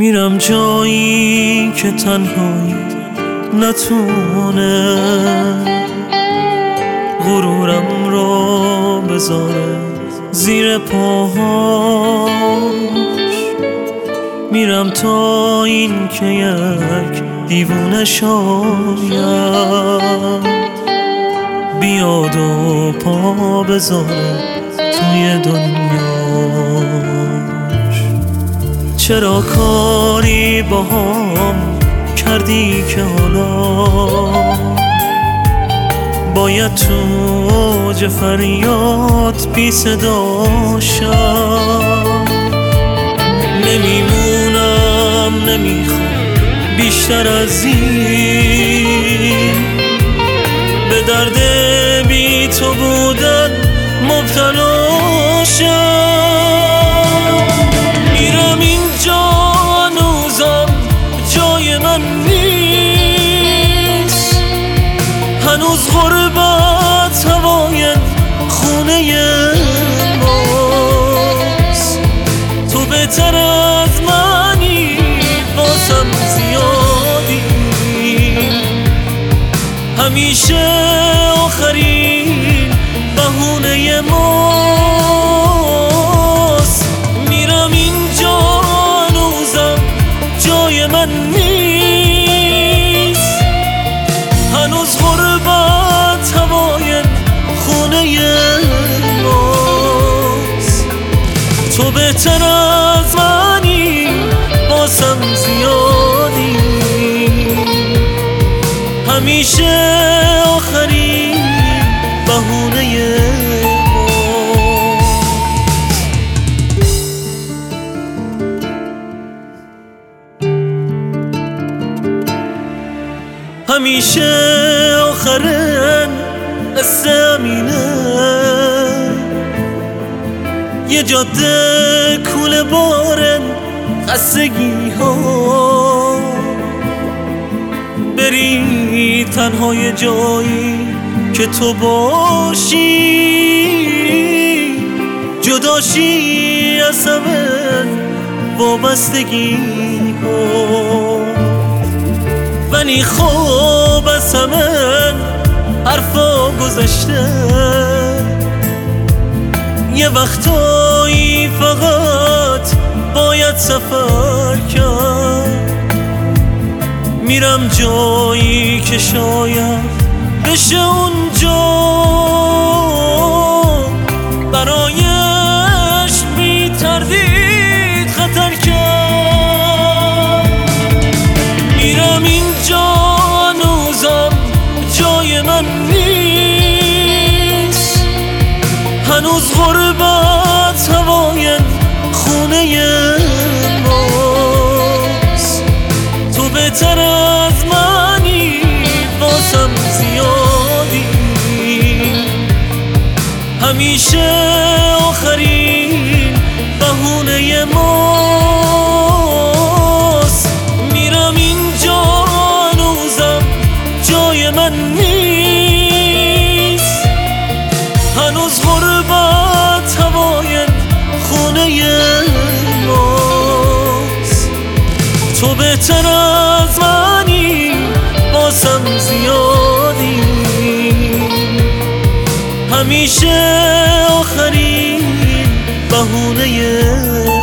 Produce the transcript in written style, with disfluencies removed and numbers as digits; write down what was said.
میرم جایی که تنهایی نتونه غرورم رو بذاره زیر پاهاش. میرم تا این که یک دیوونه شاید بیاد و پا بذاره توی دنیاش. چرا کاری با هم کردی که حالا باید تو اوج فریاد بی صدا شم؟ نمیمونم، نمیخوام بیشتر از این به درد بی تو بودن مبتلا شم. میرم اینجا هنوزم جای من نیست، هنوز غربت هوای خونه ماست. تو بهتر از منی، واسم زیادی، همیشه آخرین بهونه ماست. میرم اینجا هنوزم جای من نیست، هنوز غربت هوای خونه ماست. تو بهتر از منی، واسم زیادی، همیشه آخرین بهونه همیشه آخرین قصه امینه. یه جاده کوله بارن خستگی ها، بری تنها یه جایی که تو باشی، جداشی از همه وابستگی ها. ولی خواب از همه حرفا گذشته، یه وقتایی فقط باید سفر کرد. میرم جایی که شاید بشه اونجا برایش بی تردید خطر کرد. میرم اینجا هنوزم جای من نیست، هنوز غربت هوای خونه ماست. تو بهتر از منی، واسم زیادی، همیشه آخرین بهونه ماست. میرم اینجا هنوزم جای من نیست، هنوز غربت هوای خونه ماست. تو بهتر از منی، واسم زیادی، همیشه آخرین بهونه